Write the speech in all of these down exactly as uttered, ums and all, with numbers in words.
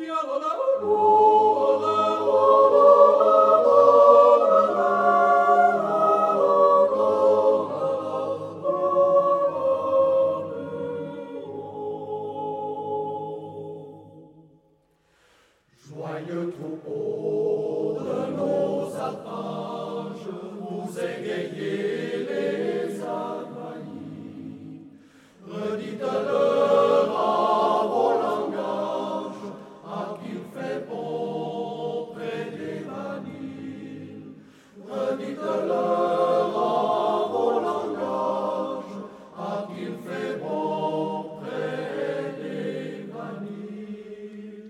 Joyeux troupeau de nos alpages, vous égayez les envahis. Redites-leur à vos langages, à qu'il fait bon près des vanilles. Redites-leur à vos langages, à qu'il fait bon près des vanilles.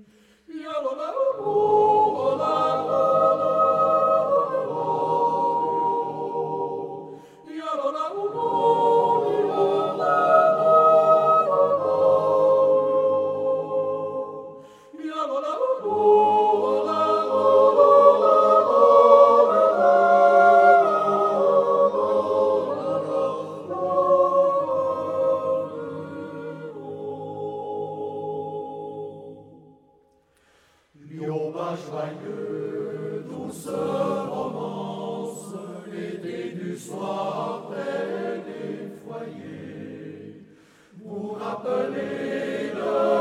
Lioba joyeux, douce romance, l'été du soir près des foyers, vous rappelez le